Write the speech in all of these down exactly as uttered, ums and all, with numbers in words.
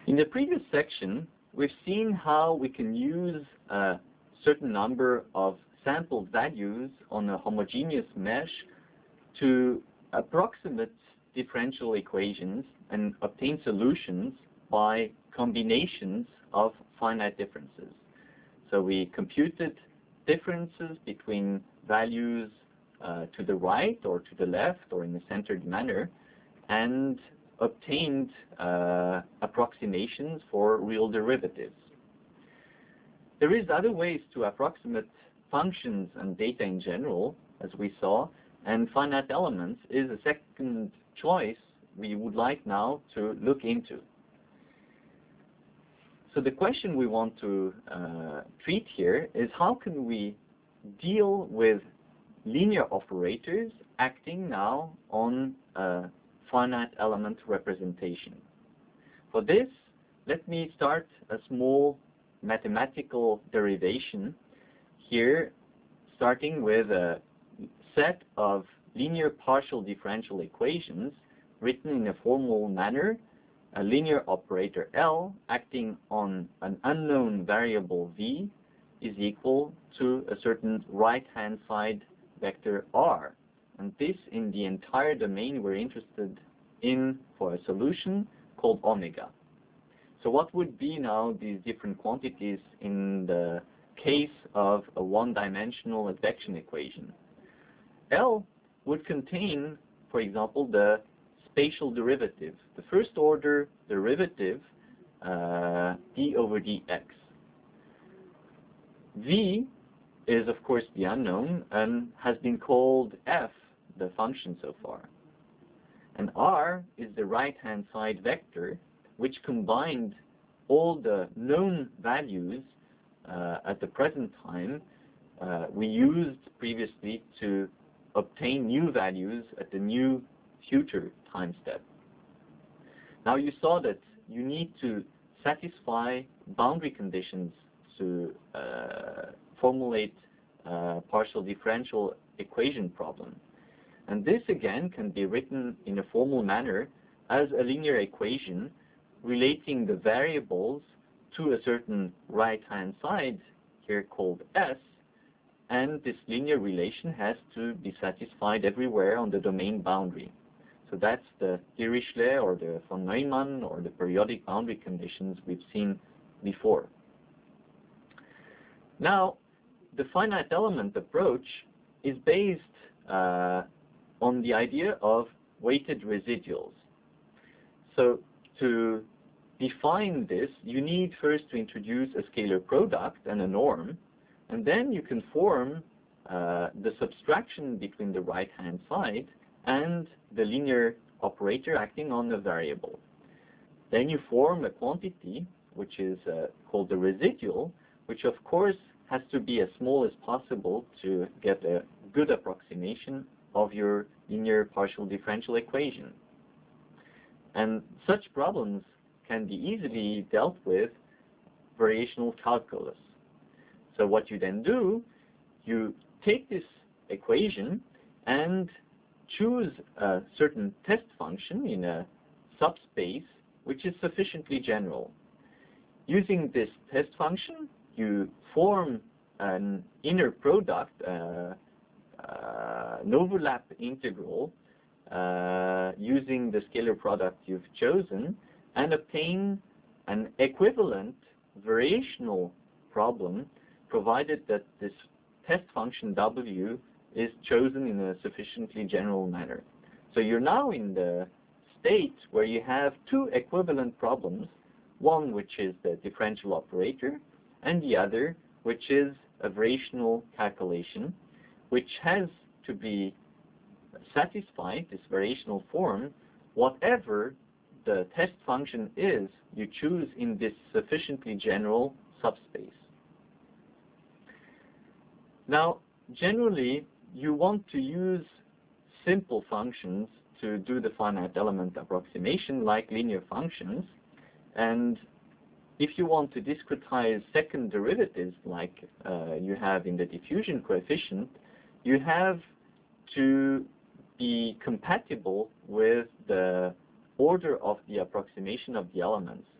In the previous section, we've seen how we can use a certain number of sampled values on a homogeneous mesh to approximate differential equations and obtain solutions by combinations of finite differences. So we computed differences between values uh, to the right or to the left or in a centered manner, and obtained uh, approximations for real derivatives. There is other ways to approximate functions and data in general, as we saw, and finite elements is a second choice we would like now to look into. So the question we want to uh, treat here is how can we deal with linear operators acting now on a finite element representation. For this, let me start a small mathematical derivation here, starting with a set of linear partial differential equations written in a formal manner. A linear operator L acting on an unknown variable V is equal to a certain right-hand side vector R. And this in the entire domain we're interested in for a solution called omega. So what would be now these different quantities in the case of a one-dimensional advection equation? L would contain, for example, the spatial derivative, the first order derivative uh, d over dx. V is of course the unknown and has been called f, the function so far. And R is the right-hand side vector, which combined all the known values uh, at the present time uh, we used previously to obtain new values at the new future time step. Now you saw that you need to satisfy boundary conditions to uh, formulate a partial differential equation problem. And this again can be written in a formal manner as a linear equation relating the variables to a certain right-hand side here called S, and this linear relation has to be satisfied everywhere on the domain boundary. So that's the Dirichlet or the von Neumann or the periodic boundary conditions we've seen before. Now, the finite element approach is based uh, on the idea of weighted residuals. So to define this, you need first to introduce a scalar product and a norm, and then you can form uh, the subtraction between the right-hand side and the linear operator acting on a variable. Then you form a quantity, which is uh, called the residual, which of course has to be as small as possible to get a good approximation of your linear partial differential equation. And such problems can be easily dealt with variational calculus. So what you then do, you take this equation and choose a certain test function in a subspace which is sufficiently general. Using this test function, you form an inner product, uh, uh, an overlap integral uh, using the scalar product you've chosen, and obtain an equivalent variational problem provided that this test function W is chosen in a sufficiently general manner. So you're now in the state where you have two equivalent problems, one which is the differential operator, and the other which is a variational calculation, which has to be satisfied, this variational form, whatever the test function is you choose in this sufficiently general subspace. Now, generally, you want to use simple functions to do the finite element approximation, like linear functions. And if you want to discretize second derivatives, like uh, you have in the diffusion coefficient, you have to be compatible with the order of the approximation of the elements.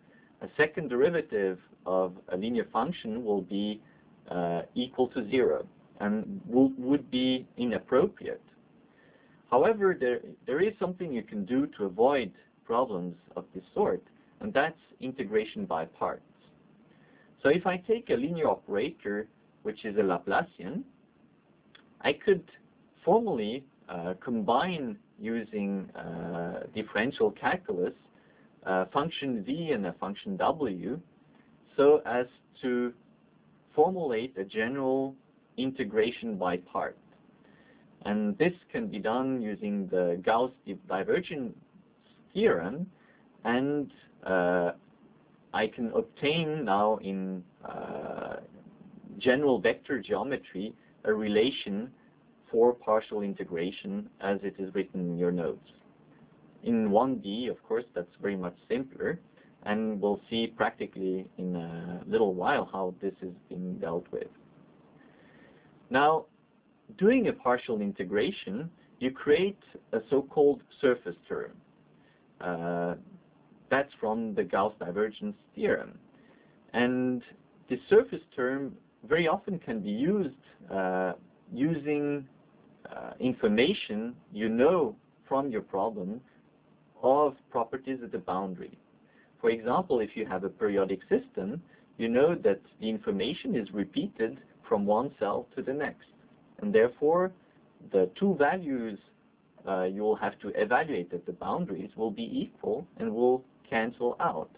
a second derivative of a linear function will be uh, equal to zero and would be inappropriate. However, there, there is something you can do to avoid problems of this sort, and that's integration by parts. So if I take a linear operator, which is a Laplacian, I could formally uh, combine using uh, differential calculus a function v and a function w so as to formulate a general integration by parts. And this can be done using the Gauss divergence theorem, and uh, I can obtain now in uh, general vector geometry a relation for partial integration as it is written in your notes. In one D, of course, that's very much simpler, and we'll see practically in a little while how this is being dealt with. Now, doing a partial integration, you create a so-called surface term. Uh, that's from the Gauss divergence theorem. And the surface term very often can be used uh, using uh, information you know from your problem of properties at the boundary. For example, if you have a periodic system, you know that the information is repeated from one cell to the next. And therefore, the two values uh, you will have to evaluate at the boundaries will be equal and will cancel out.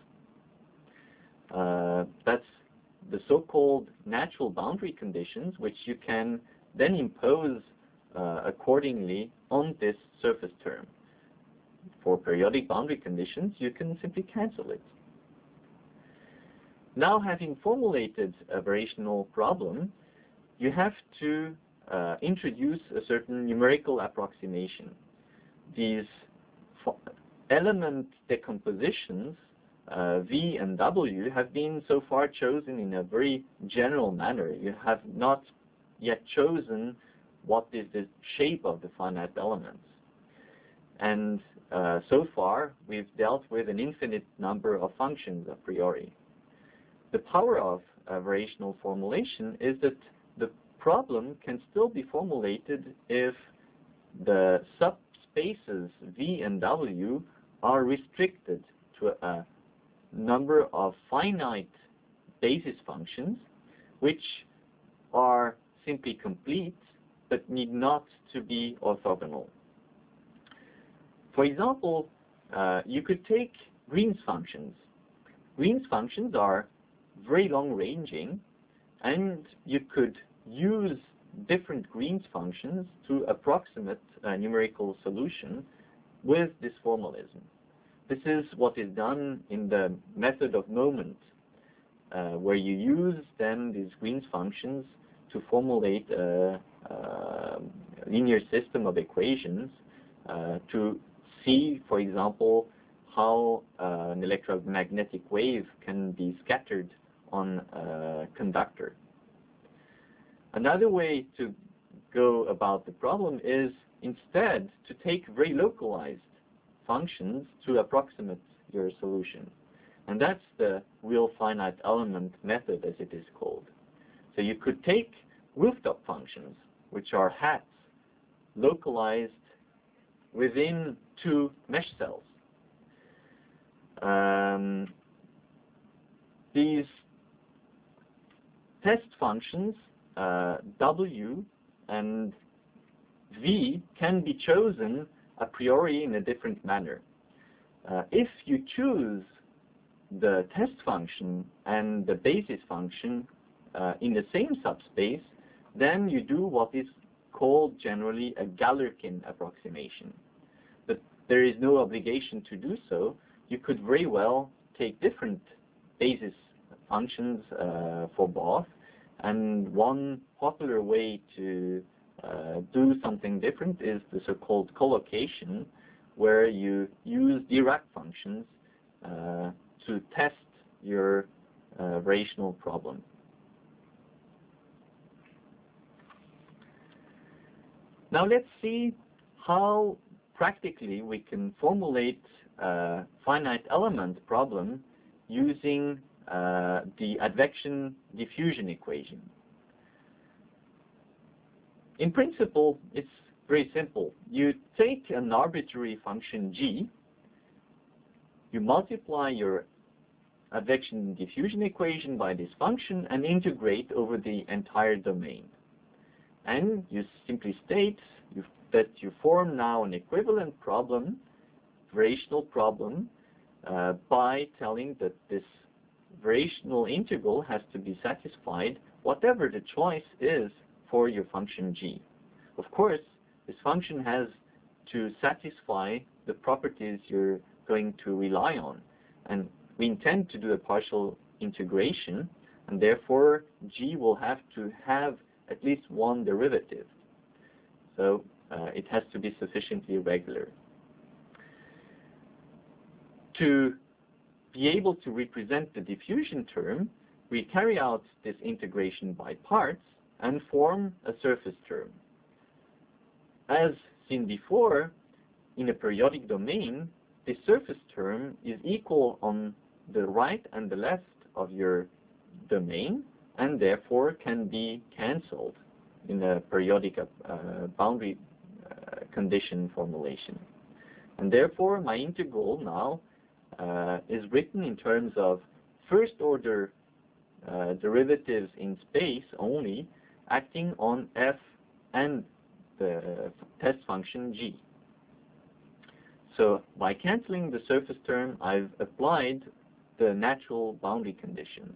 Uh, that's the so-called natural boundary conditions, which you can then impose uh, accordingly on this surface term. For periodic boundary conditions, you can simply cancel it. Now, having formulated a variational problem, you have to uh, introduce a certain numerical approximation. These element decompositions, uh, V and W, have been so far chosen in a very general manner. You have not yet chosen what is the shape of the finite elements. And uh, so far, we've dealt with an infinite number of functions a priori. The power of a variational formulation is that the problem can still be formulated if the subspaces V and W are restricted to a number of finite basis functions, which are simply complete but need not to be orthogonal. For example, uh, you could take Green's functions. Green's functions are very long-ranging, and you could use different Green's functions to approximate a numerical solution with this formalism. This is what is done in the method of moment, uh, where you use then these Green's functions to formulate a, a linear system of equations uh, to see, for example, how uh, an electromagnetic wave can be scattered on a conductor. Another way to go about the problem is instead to take very localized functions to approximate your solution. And that's the real finite element method, as it is called. So you could take rooftop functions, which are hats, localized within two mesh cells. Um, these test functions, uh, W and V, can be chosen a priori in a different manner. Uh, if you choose the test function and the basis function uh, in the same subspace, then you do what is called generally a Galerkin approximation. But there is no obligation to do so. You could very well take different basis functions uh, for both, and one popular way to uh, do something different is the so-called collocation, where you use Dirac functions uh, to test your uh, variational problem. Now let's see how practically we can formulate a finite element problem using uh, the advection diffusion equation. In principle, it's very simple. You take an arbitrary function g, you multiply your advection diffusion equation by this function and integrate over the entire domain. And you simply state you, that you form now an equivalent problem, variational problem, uh, by telling that this variational integral has to be satisfied whatever the choice is for your function g. Of course, this function has to satisfy the properties you're going to rely on. And we intend to do a partial integration, and therefore g will have to have at least one derivative. So uh, it has to be sufficiently regular. To be able to represent the diffusion term, we carry out this integration by parts and form a surface term. As seen before, in a periodic domain, the surface term is equal on the right and the left of your domain, and therefore can be cancelled in a periodic uh, boundary uh, condition formulation. And therefore, my integral now uh, is written in terms of first order uh, derivatives in space only, acting on f and the test function g. So by cancelling the surface term, I've applied the natural boundary conditions.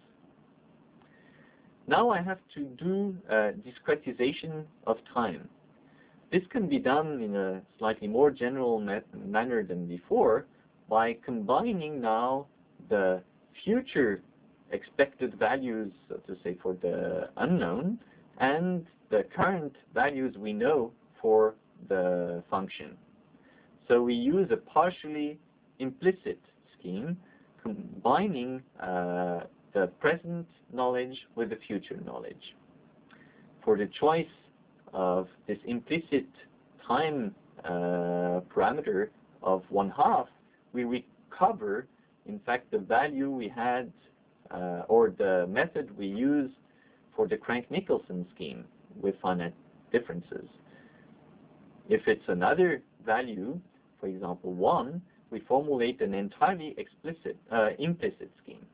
Now I have to do a discretization of time. This can be done in a slightly more general manner than before by combining now the future expected values, so to say, for the unknown and the current values we know for the function. So we use a partially implicit scheme combining uh, the present knowledge with the future knowledge. For the choice of this implicit time uh, parameter of one half, we recover, in fact, the value we had uh, or the method we use for the Crank-Nicolson scheme with finite differences. If it's another value, for example, one, we formulate an entirely explicit, uh, implicit scheme.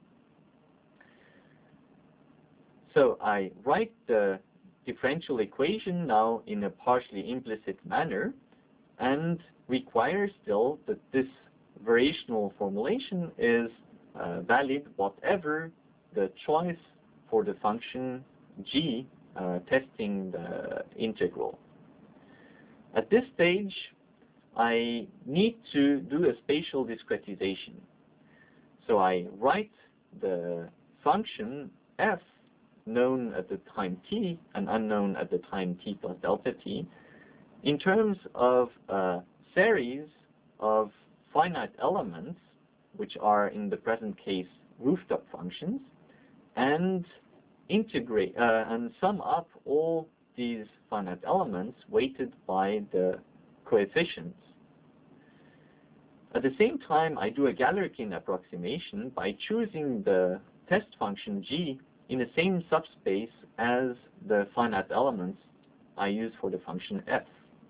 So I write the differential equation now in a partially implicit manner and require still that this variational formulation is uh, valid whatever the choice for the function g uh, testing the integral. At this stage, I need to do a spatial discretization. So I write the function f known at the time t and unknown at the time t plus delta t in terms of a series of finite elements, which are in the present case rooftop functions, and integrate uh, and sum up all these finite elements weighted by the coefficients. At the same time, I do a Galerkin approximation by choosing the test function g in the same subspace as the finite elements I use for the function f.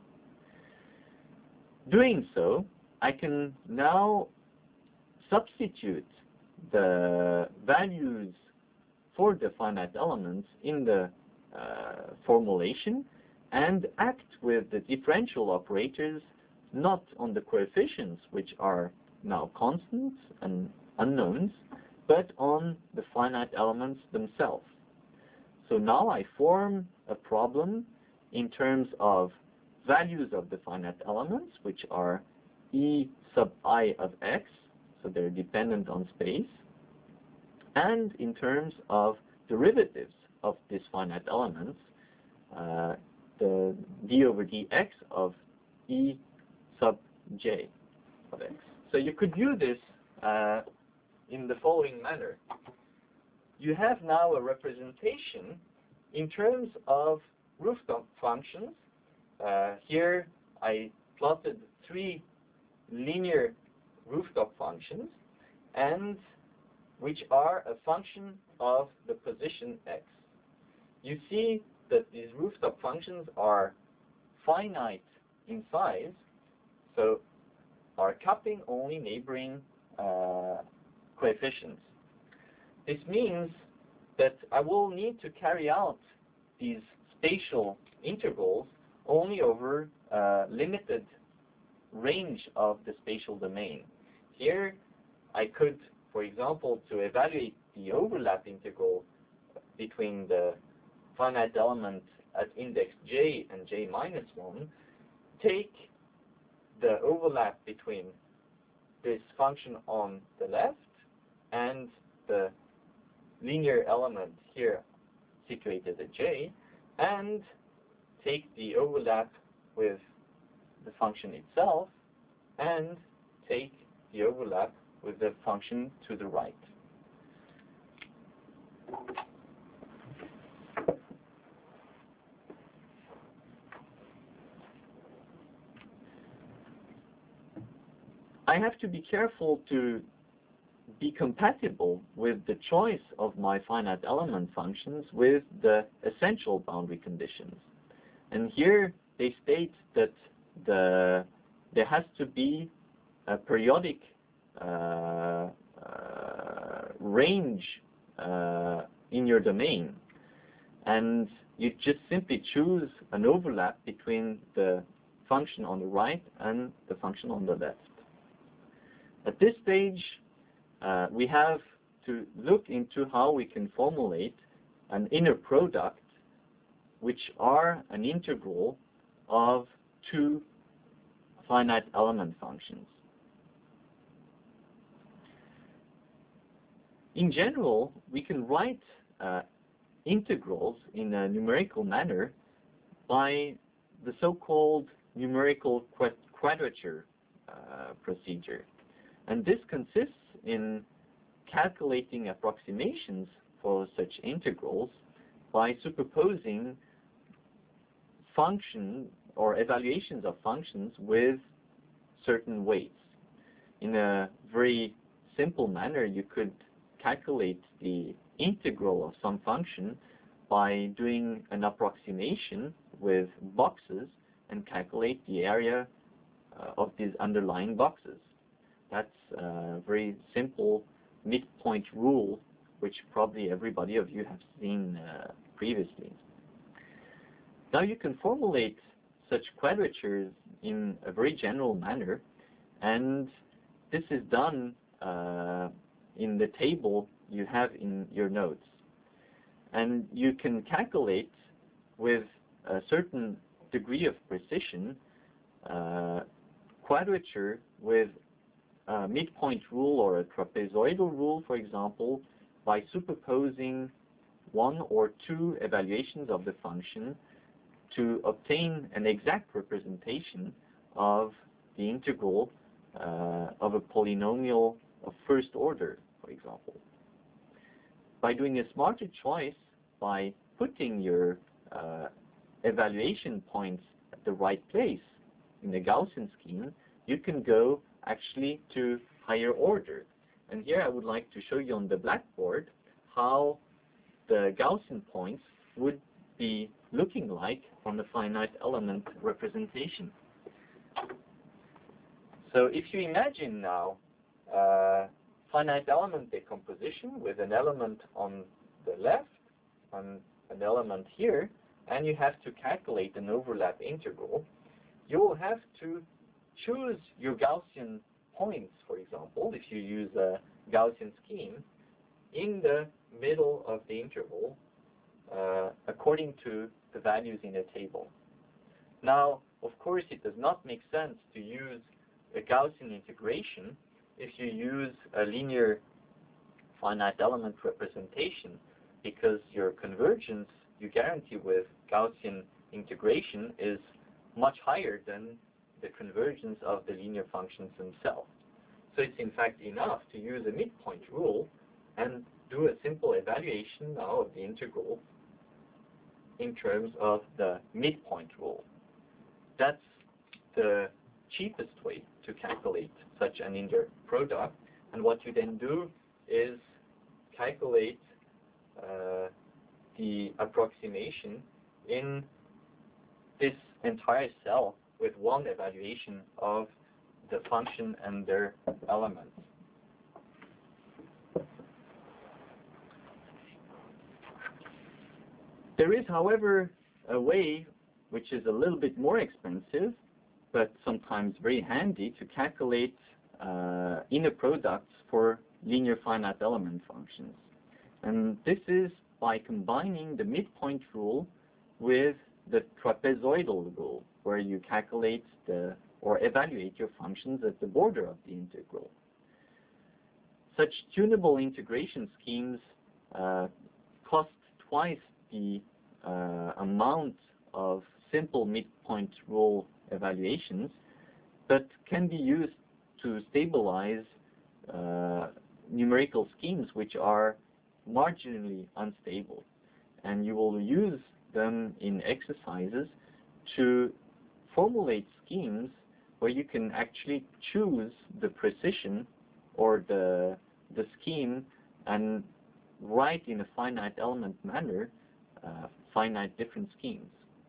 Doing so, I can now substitute the values for the finite elements in the uh, formulation and act with the differential operators not on the coefficients, which are now constants and unknowns, but on the finite elements themselves. So now I form a problem in terms of values of the finite elements, which are e sub I of x, so they're dependent on space, and in terms of derivatives of these finite elements, uh, the d over dx of e sub j of x. So you could view this uh, in the following manner. You have now a representation in terms of rooftop functions. Uh, here I plotted three linear rooftop functions, and which are a function of the position x. You see that these rooftop functions are finite in size, so are cupping only neighboring uh, coefficients. This means that I will need to carry out these spatial integrals only over a limited range of the spatial domain. Here I could, for example, to evaluate the overlap integral between the finite element at index j and j minus one, take the overlap between this function on the left and the linear element here situated at j, and take the overlap with the function itself and take the overlap with the function to the right. I have to be careful to be compatible with the choice of my finite element functions with the essential boundary conditions. And here they state that the there has to be a periodic uh, uh, range uh, in your domain, and you just simply choose an overlap between the function on the right and the function on the left. At this stage, uh, we have to look into how we can formulate an inner product which are an integral of two finite element functions. In general, we can write uh, integrals in a numerical manner by the so-called numerical quadrature uh, procedure. And this consists in calculating approximations for such integrals by superposing function or evaluations of functions with certain weights. In a very simple manner, you could calculate the integral of some function by doing an approximation with boxes and calculate the area uh, of these underlying boxes. That's a very simple midpoint rule, which probably everybody of you have seen uh, previously. Now you can formulate such quadratures in a very general manner, and this is done uh, in the table you have in your notes. And you can calculate with a certain degree of precision uh, quadrature with a midpoint rule or a trapezoidal rule, for example, by superposing one or two evaluations of the function to obtain an exact representation of the integral uh, of a polynomial of first order, for example. By doing a smarter choice, by putting your uh, evaluation points at the right place in the Gaussian scheme, you can go actually to higher order. And here I would like to show you on the blackboard how the Gaussian points would be looking like from the finite element representation. So if you imagine now uh, finite element decomposition with an element on the left and an element here, and you have to calculate an overlap integral, you will have to choose your Gaussian points, for example, if you use a Gaussian scheme, in the middle of the interval uh, according to the values in the table. Now, of course, it does not make sense to use a Gaussian integration if you use a linear finite element representation, because your convergence you guarantee with Gaussian integration is much higher than the convergence of the linear functions themselves. So it's in fact enough to use a midpoint rule and do a simple evaluation now of the integral in terms of the midpoint rule. That's the cheapest way to calculate such an inner product. And what you then do is calculate uh, the approximation in this entire cell with one evaluation of the function and their elements. There is, however, a way which is a little bit more expensive, but sometimes very handy, to calculate uh, inner products for linear finite element functions. And this is by combining the midpoint rule with the trapezoidal rule, where you calculate the or evaluate your functions at the border of the integral. Such tunable integration schemes uh, cost twice the uh, amount of simple midpoint rule evaluations, but can be used to stabilize uh, numerical schemes which are marginally unstable. And you will use them in exercises to formulate schemes where you can actually choose the precision or the, the scheme and write in a finite element manner uh, finite different schemes.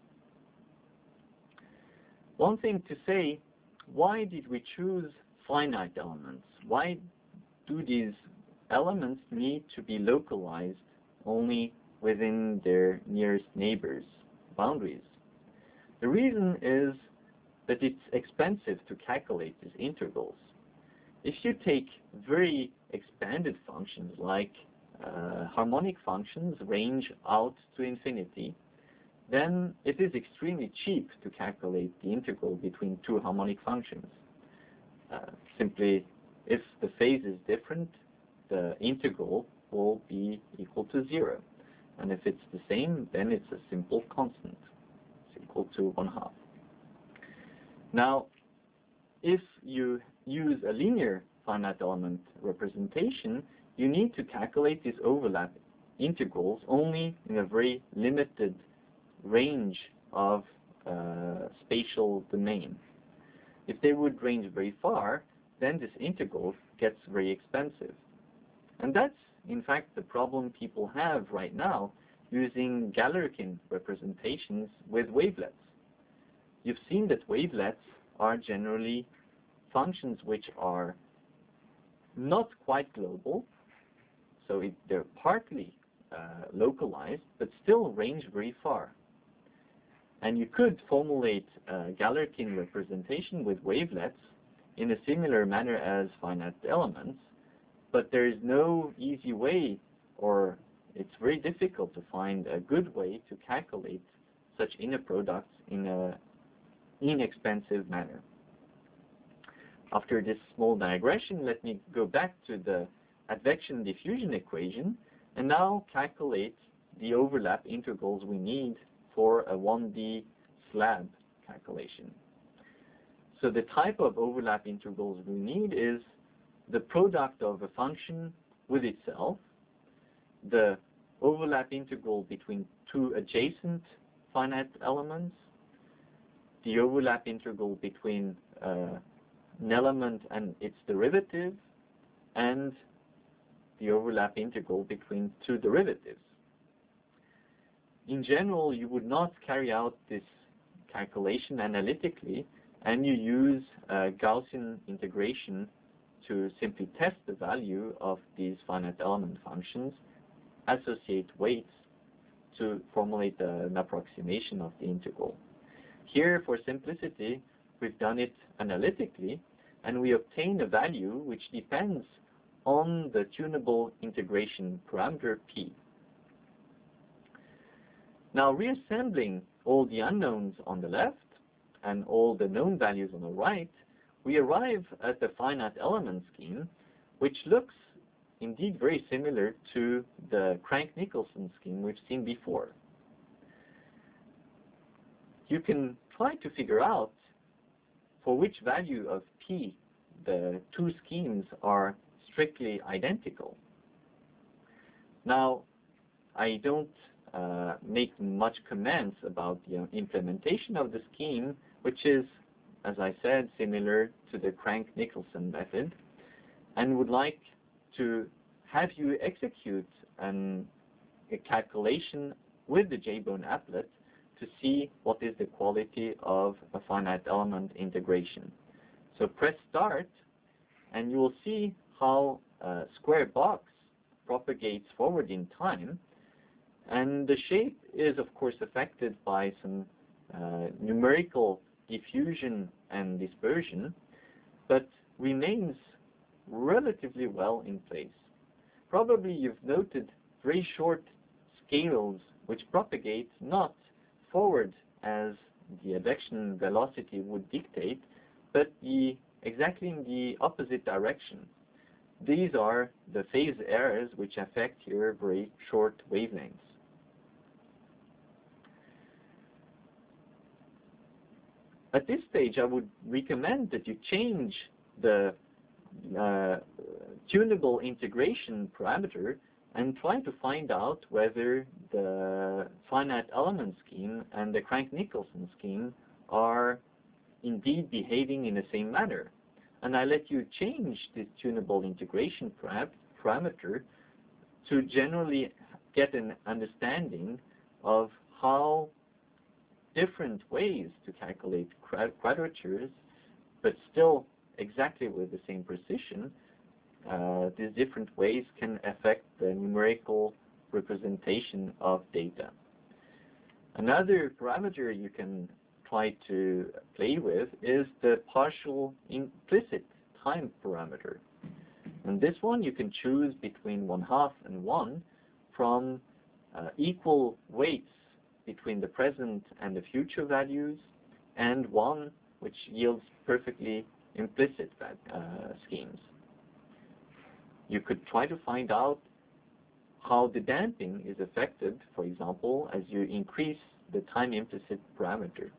One thing to say, why did we choose finite elements? Why do these elements need to be localized only within their nearest neighbors' boundaries? The reason is that it's expensive to calculate these integrals. If you take very expanded functions like uh, harmonic functions range out to infinity, then it is extremely cheap to calculate the integral between two harmonic functions. Uh, simply, if the phase is different, the integral will be equal to zero. And if it's the same, then it's a simple constant. It's equal to one half. Now, if you use a linear finite element representation, you need to calculate these overlap integrals only in a very limited range of uh, spatial domain. If they would range very far, then this integral gets very expensive. And that's, in fact, the problem people have right now using Galerkin representations with wavelets. You've seen that wavelets are generally functions which are not quite global, so it, they're partly uh, localized, but still range very far. And you could formulate a Galerkin representation with wavelets in a similar manner as finite elements, but there is no easy way, or it's very difficult to find a good way to calculate such inner products in an inexpensive manner. After this small digression, let me go back to the advection diffusion equation and now calculate the overlap integrals we need for a one D slab calculation. So the type of overlap integrals we need is the product of a function with itself, the overlap integral between two adjacent finite elements, the overlap integral between uh, an element and its derivative, and the overlap integral between two derivatives. In general, you would not carry out this calculation analytically, and you use uh, Gaussian integration to simply test the value of these finite element functions, associate weights to formulate uh, an approximation of the integral. Here, for simplicity, we've done it analytically, and we obtain a value which depends on the tunable integration parameter P. Now, reassembling all the unknowns on the left and all the known values on the right, we arrive at the finite element scheme, which looks indeed very similar to the Crank-Nicolson scheme we've seen before. You can try to figure out for which value of P the two schemes are strictly identical. Now, I don't uh, make much comments about the implementation of the scheme, which is, as I said, similar to the Crank-Nicolson method, and would like to have you execute an, a calculation with the JBone applet to see what is the quality of a finite element integration. So press start, and you will see how a square box propagates forward in time, and the shape is of course affected by some uh, numerical diffusion and dispersion, but remains relatively well in place. Probably you've noted very short scales which propagate not forward as the advection velocity would dictate, but the, exactly in the opposite direction. These are the phase errors which affect your very short wavelengths. At this stage, I would recommend that you change the uh, tunable integration parameter and try to find out whether the finite element scheme and the Crank-Nicolson scheme are indeed behaving in the same manner. And I let you change this tunable integration parameter to generally get an understanding of how different ways to calculate quadratures, but still exactly with the same precision, uh, these different ways can affect the numerical representation of data. Another parameter you can try to play with is the partial implicit time parameter. And this one you can choose between one half and one from uh, equal weights between the present and the future values, and one which yields perfectly implicit uh, schemes. You could try to find out how the damping is affected, for example, as you increase the time implicit parameter.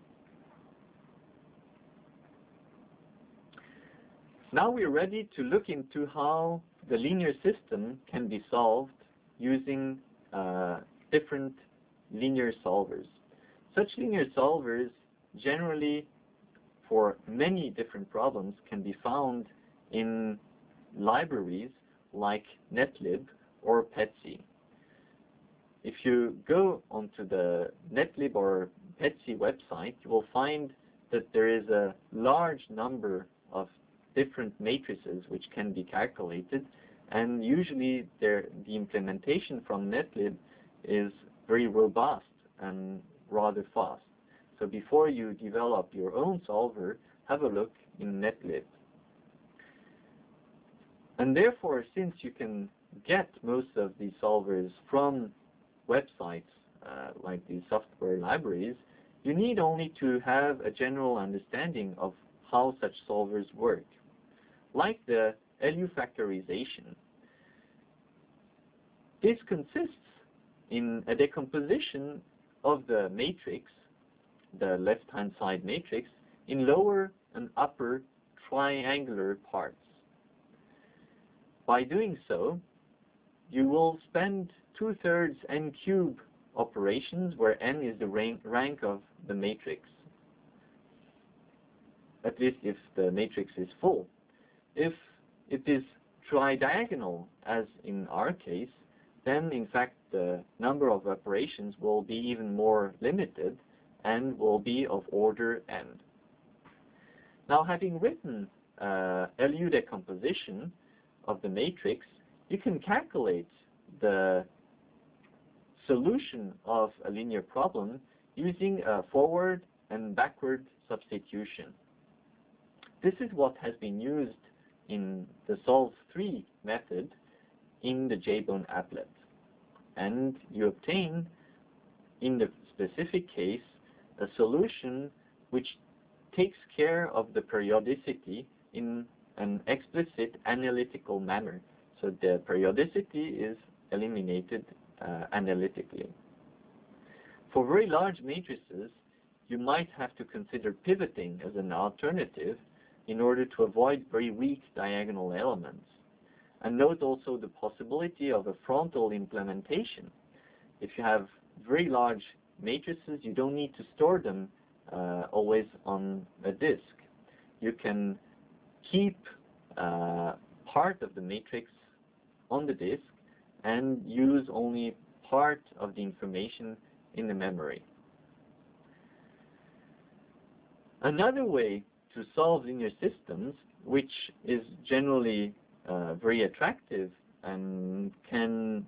Now we're ready to look into how the linear system can be solved using uh, different linear solvers. Such linear solvers generally for many different problems can be found in libraries like Netlib or PETSI. If you go onto the Netlib or PETSI website, you will find that there is a large number of different matrices which can be calculated, and usually the implementation from Netlib is very robust and rather fast. So before you develop your own solver, have a look in Netlib. And therefore, since you can get most of these solvers from websites uh, like these software libraries, you need only to have a general understanding of how such solvers work. Like the L U factorization, this consists in a decomposition of the matrix, the left-hand side matrix, in lower and upper triangular parts. By doing so, you will spend two-thirds n cube operations, where n is the rank, rank of the matrix, at least if the matrix is full. If it is tridiagonal, as in our case, then in fact the number of operations will be even more limited and will be of order n. Now, having written uh, L U decomposition of the matrix, you can calculate the solution of a linear problem using a forward and backward substitution. This is what has been used in the solve three method in the JBone applet. And you obtain, in the specific case, a solution which takes care of the periodicity in an explicit analytical manner. So the periodicity is eliminated uh, analytically. For very large matrices, you might have to consider pivoting as an alternative in order to avoid very weak diagonal elements. And note also the possibility of a frontal implementation. If you have very large matrices, you don't need to store them uh, always on a disk. You can keep uh, part of the matrix on the disk and use only part of the information in the memory. Another way to solve linear systems, which is generally uh, very attractive and can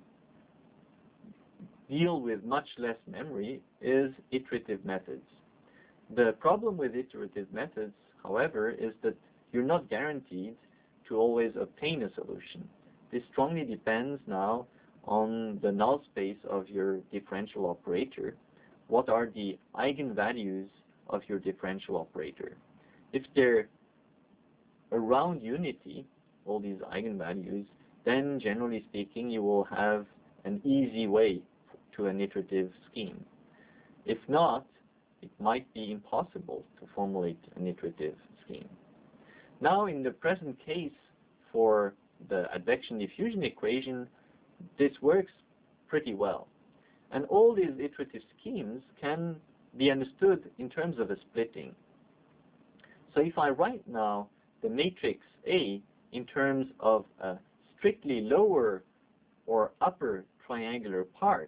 deal with much less memory, is iterative methods. The problem with iterative methods, however, is that you're not guaranteed to always obtain a solution. This strongly depends now on the null space of your differential operator. What are the eigenvalues of your differential operator? If they're around unity, all these eigenvalues, then generally speaking you will have an easy way to an iterative scheme. If not, it might be impossible to formulate an iterative scheme. Now, in the present case for the advection diffusion equation, this works pretty well. And all these iterative schemes can be understood in terms of a splitting. So if I write now the matrix A in terms of a strictly lower or upper triangular part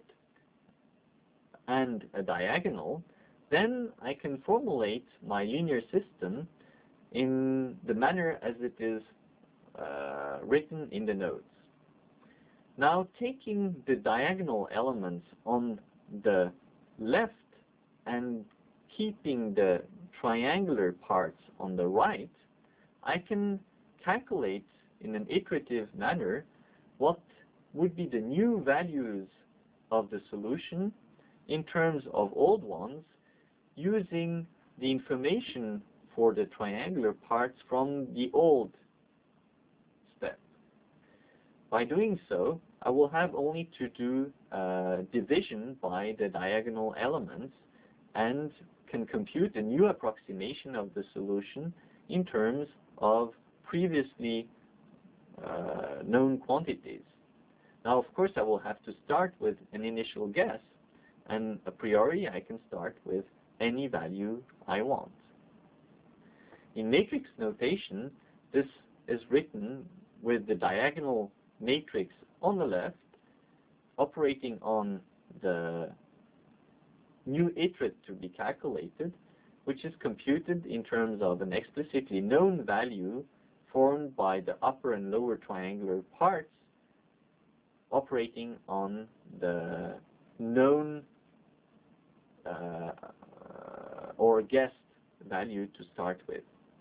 and a diagonal, then I can formulate my linear system in the manner as it is uh, written in the notes. Now, taking the diagonal elements on the left and keeping the triangular parts on the right, I can calculate in an iterative manner what would be the new values of the solution in terms of old ones, using the information for the triangular parts from the old step. By doing so, I will have only to do uh, division by the diagonal elements and can compute a new approximation of the solution in terms of previously uh, known quantities. Now, of course, I will have to start with an initial guess, and a priori I can start with any value I want. In matrix notation, this is written with the diagonal matrix on the left, operating on the new iterate to be calculated, which is computed in terms of an explicitly known value formed by the upper and lower triangular parts operating on the known uh, or guessed value to start with.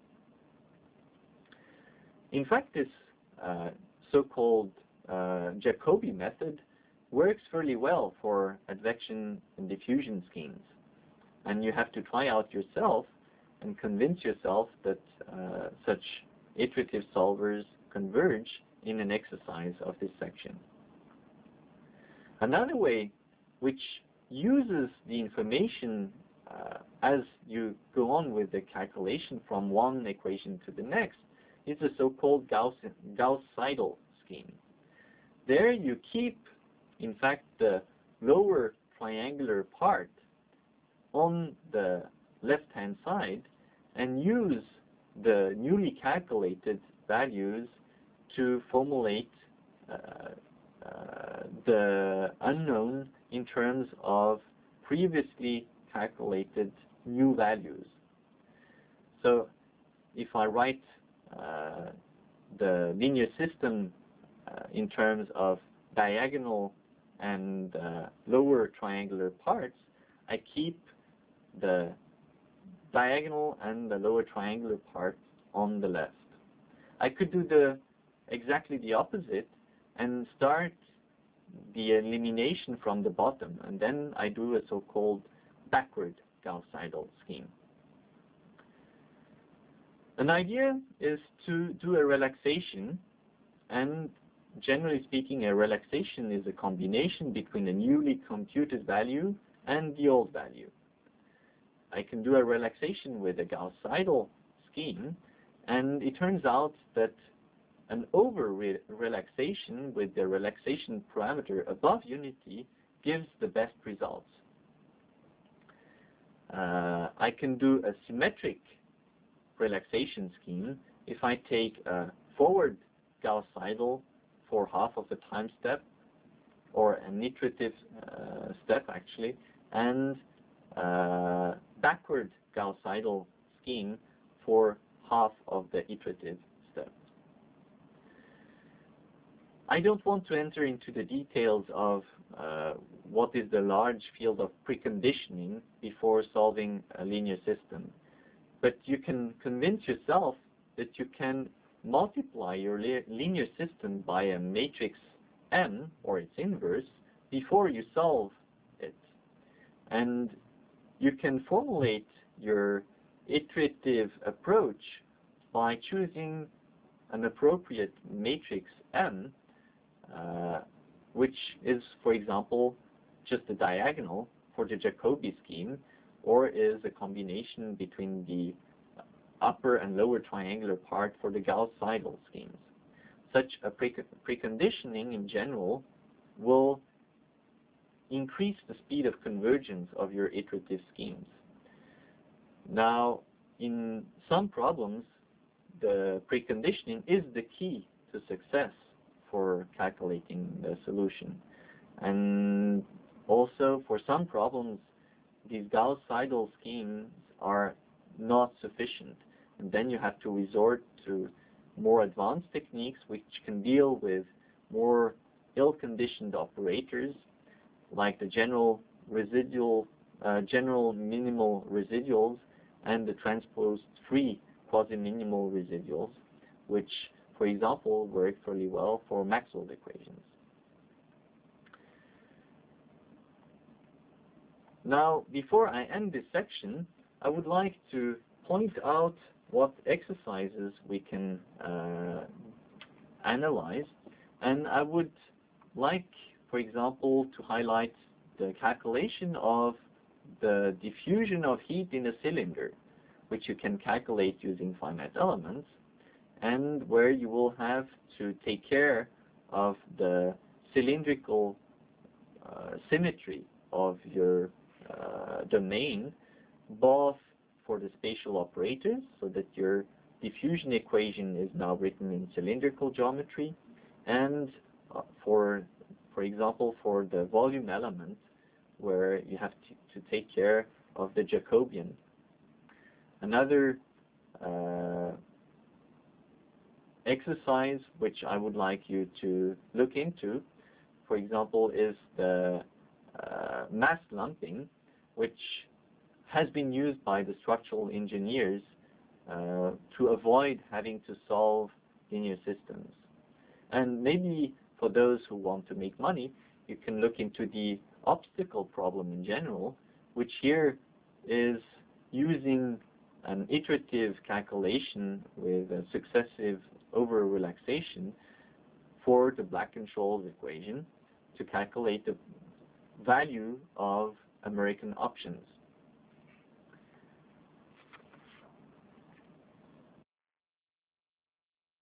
In fact, this uh, so-called uh, Jacobi method works fairly well for advection and diffusion schemes. And you have to try out yourself and convince yourself that uh, such iterative solvers converge in an exercise of this section. Another way which uses the information uh, as you go on with the calculation from one equation to the next is the so-called Gauss, Gauss-Seidel scheme. There you keep, in fact, the lower triangular part on the left-hand side and use the newly calculated values to formulate uh, uh, the unknown in terms of previously calculated new values. So if I write uh, the linear system uh, in terms of diagonal and uh, lower triangular parts, I keep the diagonal and the lower triangular part on the left. I could do the exactly the opposite and start the elimination from the bottom, and then I do a so-called backward Gauss-Seidel scheme. An idea is to do a relaxation, and generally speaking, a relaxation is a combination between a newly computed value and the old value. I can do a relaxation with a Gauss-Seidel scheme, and it turns out that an over-relaxation with the relaxation parameter above unity gives the best results. Uh, I can do a symmetric relaxation scheme if I take a forward Gauss-Seidel for half of the time step, or an iterative uh, step actually, and uh, backward Gauss-Seidel scheme for half of the iterative step. I don't want to enter into the details of uh, what is the large field of preconditioning before solving a linear system, but you can convince yourself that you can multiply your li linear system by a matrix M, or its inverse, before you solve it. And you can formulate your iterative approach by choosing an appropriate matrix M, uh, which is, for example, just a diagonal for the Jacobi scheme, or is a combination between the upper and lower triangular part for the Gauss-Seidel schemes. Such a pre preconditioning in general will increase the speed of convergence of your iterative schemes. Now, in some problems, the preconditioning is the key to success for calculating the solution. And also, for some problems, these Gauss-Seidel schemes are not sufficient. And then you have to resort to more advanced techniques which can deal with more ill-conditioned operators, like the general residual, uh, general minimal residuals and the transposed-free quasi-minimal residuals, which, for example, work fairly well for Maxwell equations. Now, before I end this section, I would like to point out what exercises we can uh, analyze, and I would like, for example, to highlight the calculation of the diffusion of heat in a cylinder, which you can calculate using finite elements, and where you will have to take care of the cylindrical uh, symmetry of your uh, domain, both for the spatial operators, so that your diffusion equation is now written in cylindrical geometry, and uh, for, for example, for the volume element, where you have to, to take care of the Jacobian. Another uh, exercise which I would like you to look into, for example, is the uh, mass lumping, which has been used by the structural engineers uh, to avoid having to solve linear systems. And maybe for those who want to make money, you can look into the obstacle problem in general, which here is using an iterative calculation with a successive over-relaxation for the Black-Scholes equation to calculate the value of American options.